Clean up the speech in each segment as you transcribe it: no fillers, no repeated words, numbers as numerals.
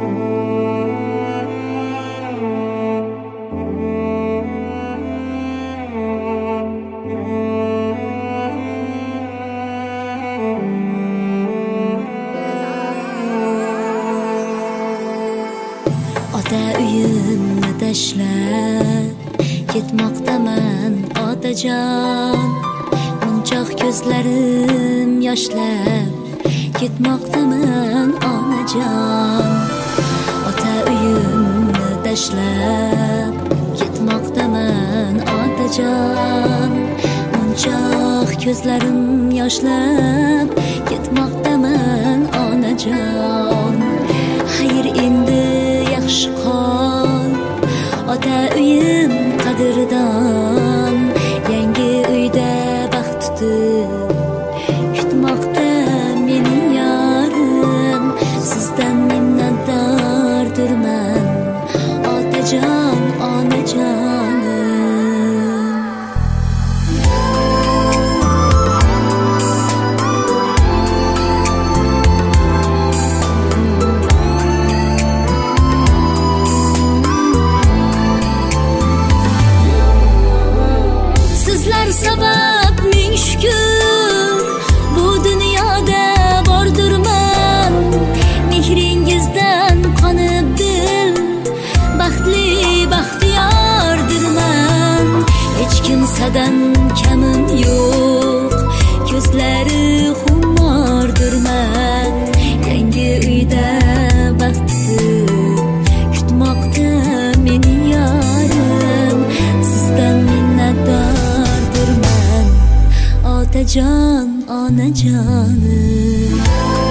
Ota uyimni tashlab ketmoqdaman otajon, munchoq ko'zlarim yoshlab ketmoqdaman onajon. Ota uyimni tashlab ketmoqdaman otajon, munchoq ko'zlarim yoshlab ketmoqdaman onajon. Xayr endi yaxshi qol, ota uyim qadrdon, yangi uyda baxt tutib kutmoqda meni yorim. Sizdan minnatdordirman otajon, onajonim. Sabab ming shukr, bu dunyoda bordurman. Mehringizdan qonib dil, baxtli baxtiyordirman. Hech kimsadan kamim yo'q, ko'zlari xumordirman. Yangi uyda baxtli kutmoqda meni yorim. Sizdan minnatdor otajon, onajonim.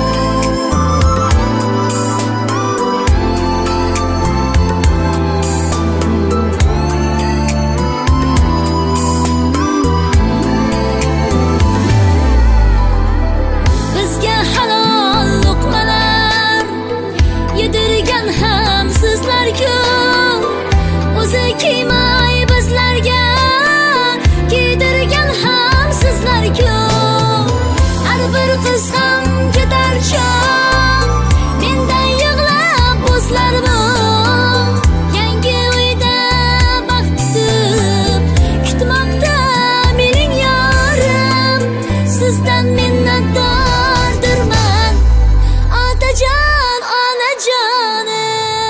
Bizga halol luqmalar yedirgan ham sizlar-ku, o'zi kiymay bizlarga kiydirgan ham sizlar-ku. Har bir qiz ham ketar chog', mendan yig'lab bo'zlarmi? Yangi uyda baxt kutib kutmoqda mening yorim. Sizdan minnatdordirman otajon, onajonim.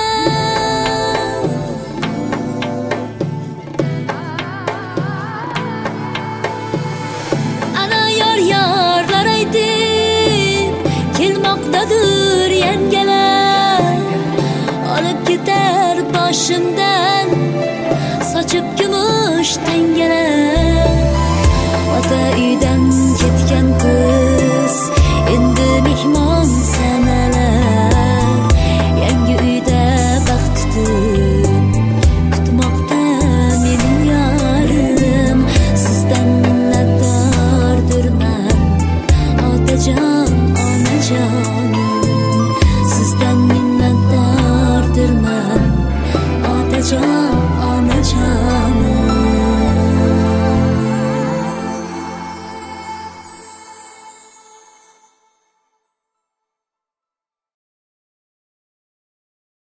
Yorlar aytib kelmoqdadir yangalar, olib ketar boshimdan sochib kumush tangalar. Ota uydan ketgan qiz endi mehmon sanalar, yangi uyda baxt tutib kutmoqda meni yorim. Sizdan minnatdordirman otajon, onajonim. Sizdan minnatdordirman otajon, onajonim.